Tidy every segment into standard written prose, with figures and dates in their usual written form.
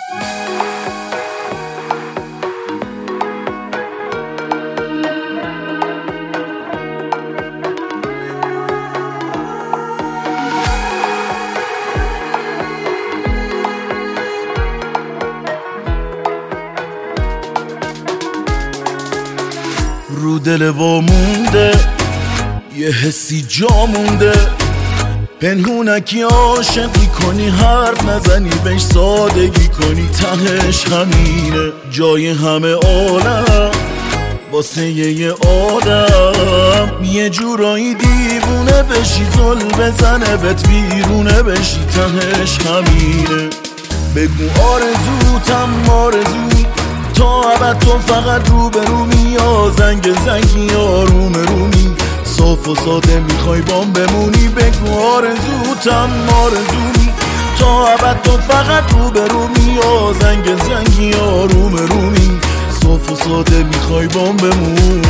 رو دل وامونده یه حسی جا مونده، پنهونکی عاشقی کنی، حرف نزنی بهش سادگی کنی، تهش همینه جای همه عالم واسه یه آدم، یه جورایی دیوونه بشی، زل بزنه بهت بیرونه بشی، تهش همینه. بگو آرزوتم آرزومی، تا ابد تو فقط روبرومی، یا زنگ زنگی آروم رومی، صاف و ساده میخوای بام بمونی. بگو آرزوتم آرزومی، تا ابد تو فقط روبرومی، یا زنگ زنگی آروم رومی، صاف و ساده میخوای بام بمونی.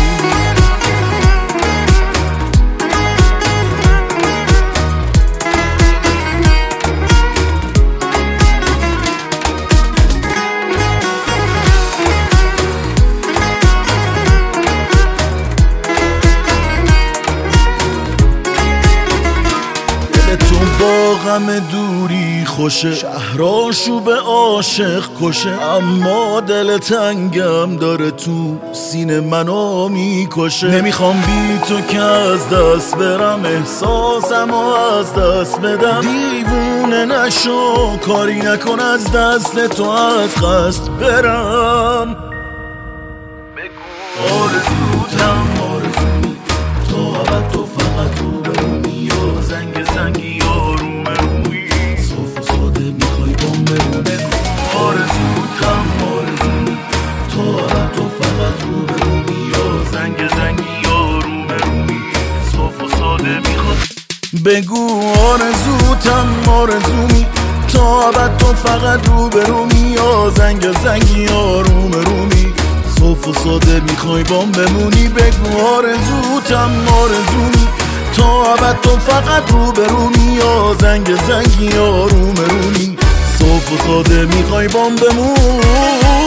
با غم دوری خوشه، شهراشو به عاشق کشه، اما دل تنگم داره تو سینه منو میکشه. نمیخوام بی تو که از دست برم، احساسمو از دست بدم، دیوونه نشو کاری نکن از دست تو از قصد برم. بگو آرزوتم آرزومی، تا ابد تو فقط رو بمونی، یا زنگ زنگی آروم روی، صاف و ساده میخوای بام بمونی. آرزوتم آرزومی، تا ابد تو فقط رو بمونی، یا زنگ زنگی آروم روی، صاف و ساده میخوای. بگو آرزوتم آرزومی، تا ابد تو فقط رو برومی، یا زنگ زنگی آروم رومی، صاف و ساده میخوای بام بمونی. بگو آرزوتم آرزومی، تا ابد تو فقط رو برومی، یا زنگ زنگی آروم رومی، صاف و ساده میخوای بام بمونی.